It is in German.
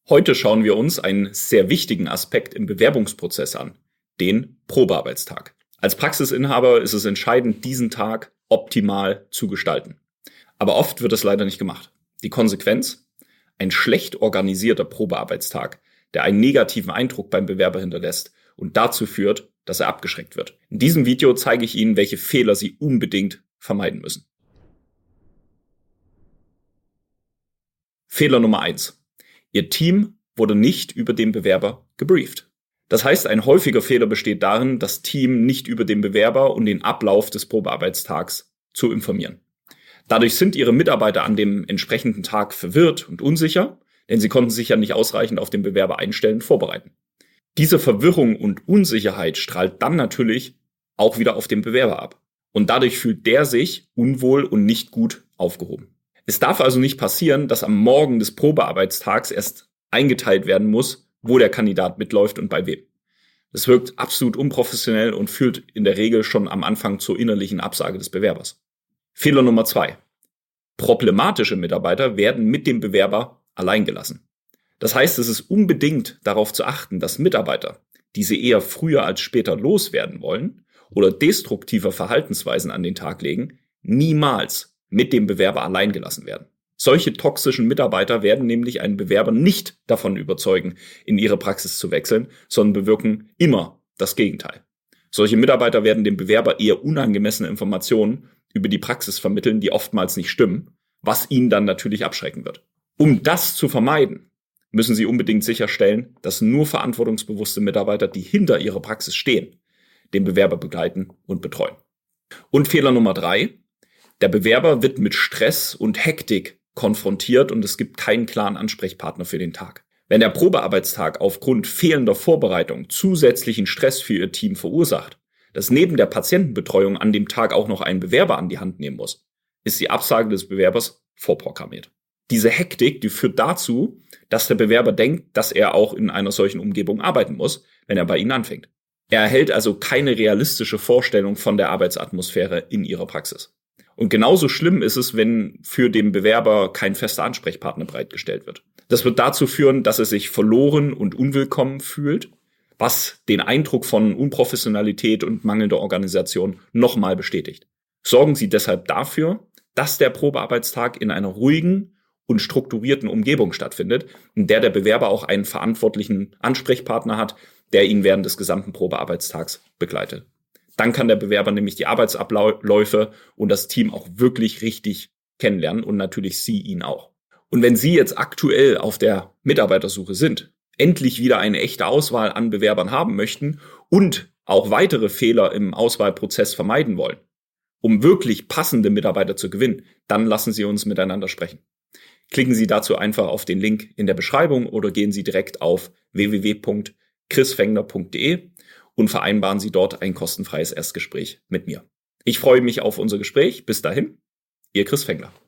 Heute schauen wir uns einen sehr wichtigen Aspekt im Bewerbungsprozess an, den Probearbeitstag. Als Praxisinhaber ist es entscheidend, diesen Tag optimal zu gestalten. Aber oft wird es leider nicht gemacht. Die Konsequenz? Ein schlecht organisierter Probearbeitstag, der einen negativen Eindruck beim Bewerber hinterlässt und dazu führt, dass er abgeschreckt wird. In diesem Video zeige ich Ihnen, welche Fehler Sie unbedingt vermeiden müssen. Fehler Nummer 1. Ihr Team wurde nicht über den Bewerber gebrieft. Das heißt, ein häufiger Fehler besteht darin, das Team nicht über den Bewerber und den Ablauf des Probearbeitstags zu informieren. Dadurch sind Ihre Mitarbeiter an dem entsprechenden Tag verwirrt und unsicher, denn sie konnten sich ja nicht ausreichend auf den Bewerber einstellen und vorbereiten. Diese Verwirrung und Unsicherheit strahlt dann natürlich auch wieder auf den Bewerber ab. Und dadurch fühlt der sich unwohl und nicht gut aufgehoben. Es darf also nicht passieren, dass am Morgen des Probearbeitstags erst eingeteilt werden muss, wo der Kandidat mitläuft und bei wem. Das wirkt absolut unprofessionell und führt in der Regel schon am Anfang zur innerlichen Absage des Bewerbers. Fehler Nummer 2. Problematische Mitarbeiter werden mit dem Bewerber allein gelassen. Das heißt, es ist unbedingt darauf zu achten, dass Mitarbeiter, die sie eher früher als später loswerden wollen oder destruktive Verhaltensweisen an den Tag legen, niemals mit dem Bewerber allein gelassen werden. Solche toxischen Mitarbeiter werden nämlich einen Bewerber nicht davon überzeugen, in ihre Praxis zu wechseln, sondern bewirken immer das Gegenteil. Solche Mitarbeiter werden dem Bewerber eher unangemessene Informationen über die Praxis vermitteln, die oftmals nicht stimmen, was ihn dann natürlich abschrecken wird. Um das zu vermeiden, müssen Sie unbedingt sicherstellen, dass nur verantwortungsbewusste Mitarbeiter, die hinter ihrer Praxis stehen, den Bewerber begleiten und betreuen. Und Fehler Nummer 3. Der Bewerber wird mit Stress und Hektik konfrontiert und es gibt keinen klaren Ansprechpartner für den Tag. Wenn der Probearbeitstag aufgrund fehlender Vorbereitung zusätzlichen Stress für Ihr Team verursacht, das neben der Patientenbetreuung an dem Tag auch noch einen Bewerber an die Hand nehmen muss, ist die Absage des Bewerbers vorprogrammiert. Diese Hektik, die führt dazu, dass der Bewerber denkt, dass er auch in einer solchen Umgebung arbeiten muss, wenn er bei Ihnen anfängt. Er erhält also keine realistische Vorstellung von der Arbeitsatmosphäre in Ihrer Praxis. Und genauso schlimm ist es, wenn für den Bewerber kein fester Ansprechpartner bereitgestellt wird. Das wird dazu führen, dass er sich verloren und unwillkommen fühlt, was den Eindruck von Unprofessionalität und mangelnder Organisation nochmal bestätigt. Sorgen Sie deshalb dafür, dass der Probearbeitstag in einer ruhigen und strukturierten Umgebung stattfindet, in der der Bewerber auch einen verantwortlichen Ansprechpartner hat, der ihn während des gesamten Probearbeitstags begleitet. Dann kann der Bewerber nämlich die Arbeitsabläufe und das Team auch wirklich richtig kennenlernen und natürlich Sie ihn auch. Und wenn Sie jetzt aktuell auf der Mitarbeitersuche sind, endlich wieder eine echte Auswahl an Bewerbern haben möchten und auch weitere Fehler im Auswahlprozess vermeiden wollen, um wirklich passende Mitarbeiter zu gewinnen, dann lassen Sie uns miteinander sprechen. Klicken Sie dazu einfach auf den Link in der Beschreibung oder gehen Sie direkt auf www.chrisfengler.de und vereinbaren Sie dort ein kostenfreies Erstgespräch mit mir. Ich freue mich auf unser Gespräch. Bis dahin, Ihr Chris Fengler.